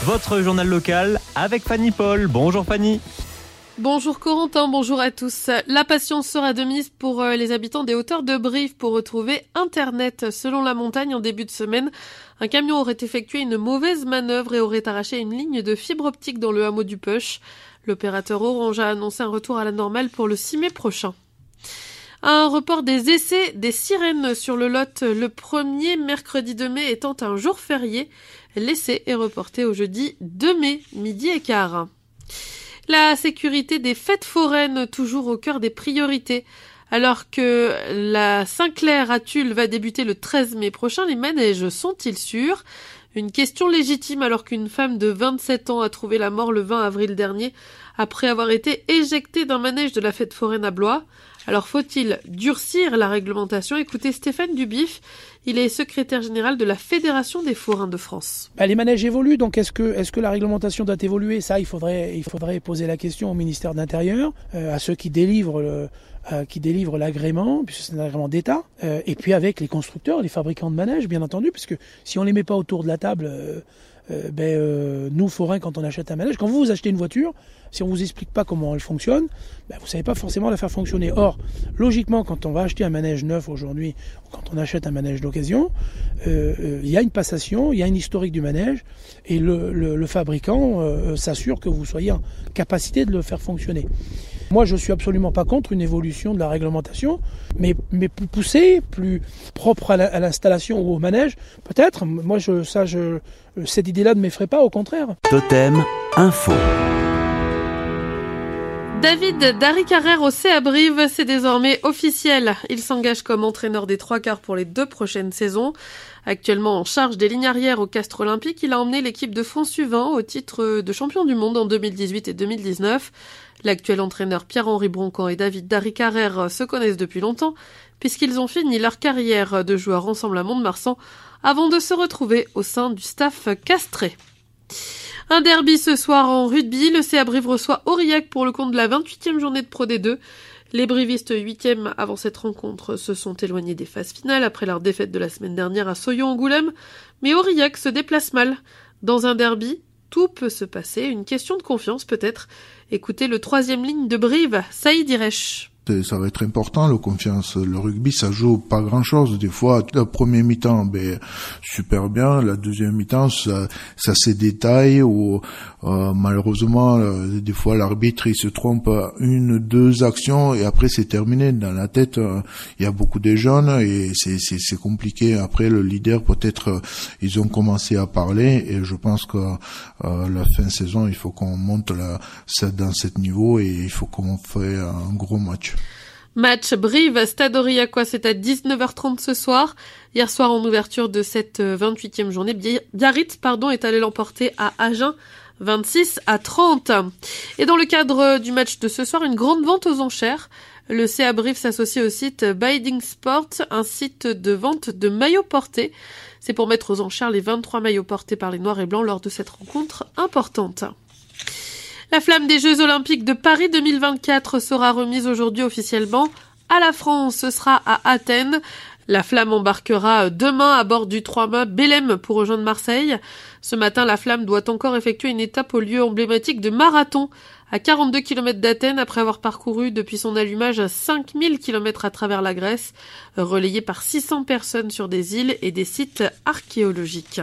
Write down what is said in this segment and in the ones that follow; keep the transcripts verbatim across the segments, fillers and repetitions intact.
Votre journal local avec Fanny Paul. Bonjour Fanny. Bonjour Corentin, bonjour à tous. La patience sera de mise pour les habitants des hauteurs de Brive pour retrouver Internet. Selon La Montagne, en début de semaine, un camion aurait effectué une mauvaise manœuvre et aurait arraché une ligne de fibre optique dans le hameau du Peuch. L'opérateur Orange a annoncé un retour à la normale pour le six mai prochain. Un report des essais des sirènes sur le Lot, le premier mercredi de mai étant un jour férié. L'essai est reporté au jeudi deux mai, midi et quart. La sécurité des fêtes foraines, toujours au cœur des priorités. Alors que la Saint-Clair à Tulle va débuter le treize mai prochain, les manèges sont-ils sûrs ? Une question légitime alors qu'une femme de vingt-sept ans a trouvé la mort le vingt avril dernier après avoir été éjectée d'un manège de la fête foraine à Blois. Alors faut-il durcir la réglementation ? Écoutez Stéphane Dubiff, il est secrétaire général de la Fédération des forains de France. Bah, les manèges évoluent, donc est-ce que, est-ce que la réglementation doit évoluer ? Ça, il faudrait, il faudrait poser la question au ministère de l'Intérieur, euh, à ceux qui délivrent le, euh, qui délivrent l'agrément, puisque c'est un agrément d'État, euh, et puis avec les constructeurs, les fabricants de manèges, bien entendu, puisque si on les met pas autour de la table, euh, euh, ben, euh, nous, forains, quand on achète un manège, quand vous, vous achetez une voiture, si on vous explique pas comment elle fonctionne, ben, vous savez pas forcément la faire fonctionner. Or, logiquement, quand on va acheter un manège neuf aujourd'hui, ou quand on achète un manège d'occasion, euh, euh, il y a une passation, il y a une historique du manège, et le, le, le fabricant euh, s'assure que vous soyez en capacité de le faire fonctionner. Moi, je suis absolument pas contre une évolution de la réglementation, mais, mais plus poussée, plus propre à, la, à l'installation ou au manège, peut-être. Moi, je, ça, je, cette idée-là ne m'effraie pas, au contraire. Totem Info. David Darry-Carrère au C A Brive, c'est désormais officiel. Il s'engage comme entraîneur des trois quarts pour les deux prochaines saisons. Actuellement en charge des lignes arrières au Castres Olympique, il a emmené l'équipe de Font-Suvin au titre de champion du monde en deux mille dix-huit et deux mille dix-neuf. L'actuel entraîneur Pierre-Henri Broncan et David Darry-Carrère se connaissent depuis longtemps, puisqu'ils ont fini leur carrière de joueurs ensemble à Mont-de-Marsan avant de se retrouver au sein du staff castré. Un derby ce soir en rugby, le C A Brive reçoit Aurillac pour le compte de la vingt-huitième journée de Pro D deux. Les brivistes huitièmes avant cette rencontre se sont éloignés des phases finales après leur défaite de la semaine dernière à Soyons-Angoulême, mais Aurillac se déplace mal. Dans un derby, tout peut se passer, une question de confiance peut-être. Écoutez le troisième ligne de Brive, Saïd Irech. Ça va être important, la confiance. Le rugby, ça joue pas grand-chose. Des fois, la première mi-temps, ben super bien. La deuxième mi-temps, ça, ça se détaille. Ou euh, malheureusement, euh, des fois, l'arbitre il se trompe à une, deux actions et après c'est terminé. Dans la tête, il euh, y a beaucoup de jeunes et c'est, c'est, c'est compliqué. Après, le leader, peut-être, euh, ils ont commencé à parler et je pense que euh, la fin de saison, il faut qu'on monte là, ça dans ce niveau et il faut qu'on fasse un gros match. Match Brive, Stade Aurillacois, c'est à dix-neuf heures trente ce soir. Hier soir, en ouverture de cette vingt-huitième journée, Biarritz pardon, est allé l'emporter à Agen, vingt-six à trente. Et dans le cadre du match de ce soir, une grande vente aux enchères. Le C A Brive s'associe au site Biding Sport, un site de vente de maillots portés. C'est pour mettre aux enchères les vingt-trois maillots portés par les Noirs et Blancs lors de cette rencontre importante. La flamme des Jeux Olympiques de Paris deux mille vingt-quatre sera remise aujourd'hui officiellement à la France. Ce sera à Athènes. La flamme embarquera demain à bord du trois-mâts Belém pour rejoindre Marseille. Ce matin, la flamme doit encore effectuer une étape au lieu emblématique de Marathon, à quarante-deux kilomètres d'Athènes, après avoir parcouru depuis son allumage cinq mille kilomètres à travers la Grèce, relayée par six cents personnes sur des îles et des sites archéologiques.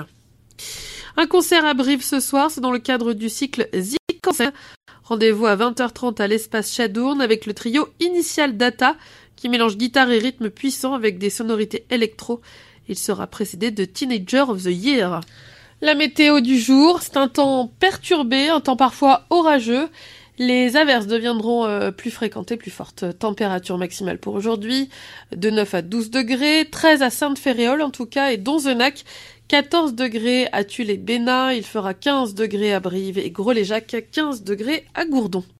Un concert à Brive ce soir, c'est dans le cadre du cycle Zik Concert. Rendez-vous à vingt heures trente à l'espace Chadourne avec le trio Initial Data qui mélange guitare et rythme puissant avec des sonorités électro. Il sera précédé de Teenager of the Year. La météo du jour, c'est un temps perturbé, un temps parfois orageux. Les averses deviendront euh, plus fréquentes et plus fortes. Température maximale pour aujourd'hui, de neuf à douze degrés, treize à Sainte-Féréole en tout cas, et Donzenac, quatorze degrés à Tulle et Bénin, il fera quinze degrés à Brive et Gros-les-Jacques, quinze degrés à Gourdon.